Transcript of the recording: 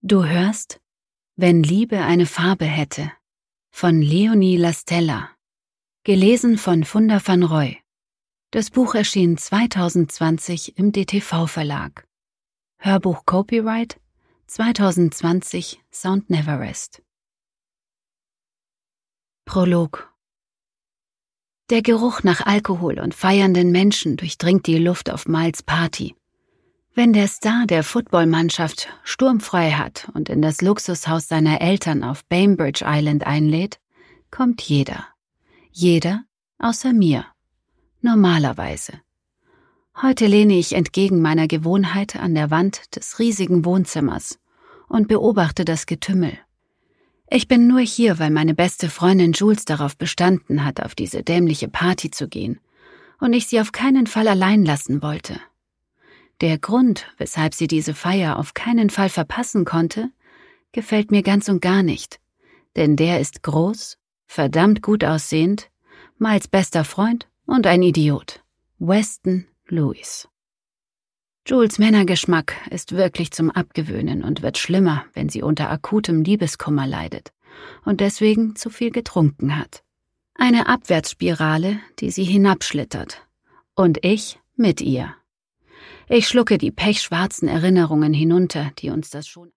Du hörst »Wenn Liebe eine Farbe hätte« von Leonie Lastella, gelesen von Funda van Roy. Das Buch erschien 2020 im DTV-Verlag. Hörbuch Copyright 2020 Sound Neverest. Prolog. Der Geruch nach Alkohol und feiernden Menschen durchdringt die Luft auf Miles' Party. Wenn der Star der Footballmannschaft sturmfrei hat und in das Luxushaus seiner Eltern auf Bainbridge Island einlädt, kommt jeder. Jeder außer mir. Normalerweise. Heute lehne ich entgegen meiner Gewohnheit an der Wand des riesigen Wohnzimmers und beobachte das Getümmel. Ich bin nur hier, weil meine beste Freundin Jules darauf bestanden hat, auf diese dämliche Party zu gehen und ich sie auf keinen Fall allein lassen wollte. Der Grund, weshalb sie diese Feier auf keinen Fall verpassen konnte, gefällt mir ganz und gar nicht, denn der ist groß, verdammt gut aussehend, Miles' bester Freund und ein Idiot. Weston Lewis. Jules' Männergeschmack ist wirklich zum Abgewöhnen und wird schlimmer, wenn sie unter akutem Liebeskummer leidet und deswegen zu viel getrunken hat. Eine Abwärtsspirale, die sie hinabschlittert. Und ich mit ihr. Ich schlucke die pechschwarzen Erinnerungen hinunter, die uns das schon